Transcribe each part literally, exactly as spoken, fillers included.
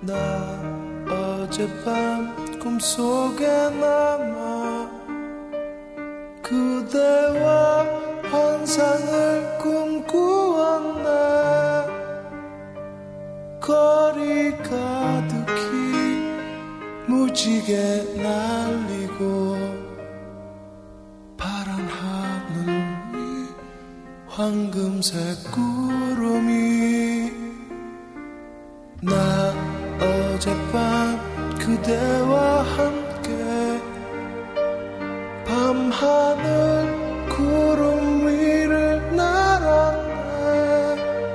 나 어젯밤 꿈속에 남아 그대와 환상을 꿈꾸었네. 거리 가득히 무지개 날리고 파란 하늘 위 황금색 구름이 나 어젯밤 그대와 함께 밤하늘 구름 위를 날았네.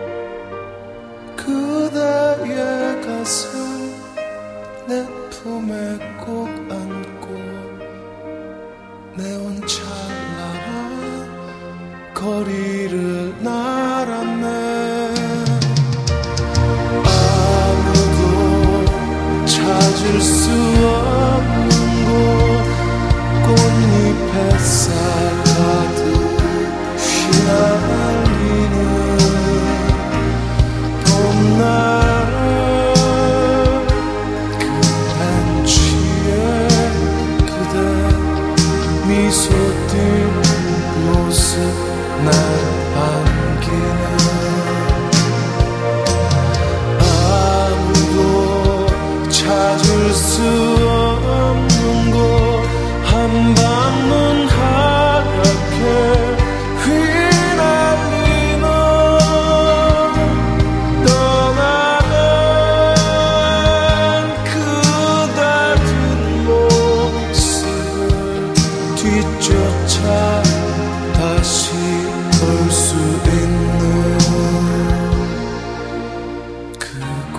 그대의 가슴 내 품에 꼭 안고 내온 찬란한 거리를 날았네. 찾을 수 없는 곳 꽃잎 햇살 가득 휘날리는 봄날에 그 벤치에 그대 미소 띈 모습 날 반기네. 찾을 수 없는 곳 한밤눈 하얗게 휘날리는 떠나간 그대 뒷모습을 뒤쫓아 다시 볼 수 있는 그곳.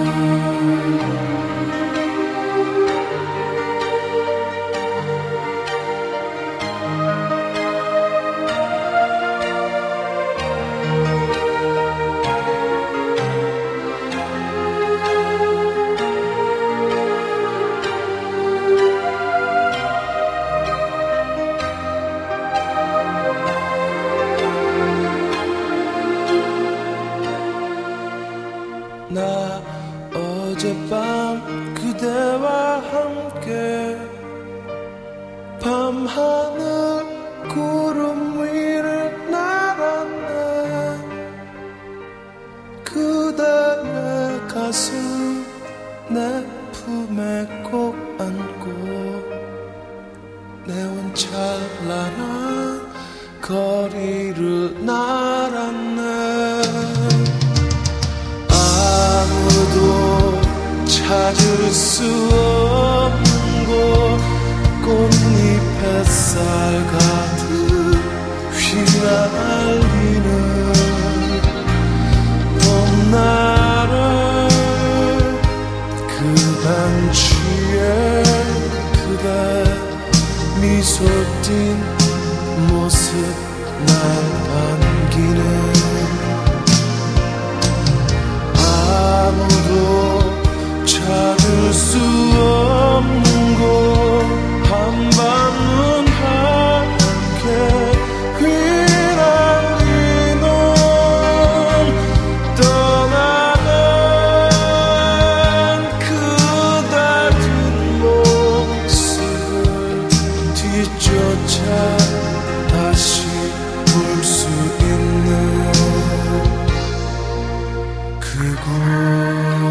나 어젯밤 그대와 함께 밤하늘 구름 위를 날았네. 그대의 가슴 내 품에 꼭 안고 내온 찬란한 거리를 날았네. 아무도 찾을 수 없는 곳 꽃잎 햇살 가득 휘날리는 봄날에 그 벤치에 그대 미소 띈 모습 날 반기네. 아무도 찾을 수 없는 곳 한밤눈 하얗게 휘날리는 떠나간 그대 뒷모습을 뒤쫓아 다시 볼 수 있는 그곳.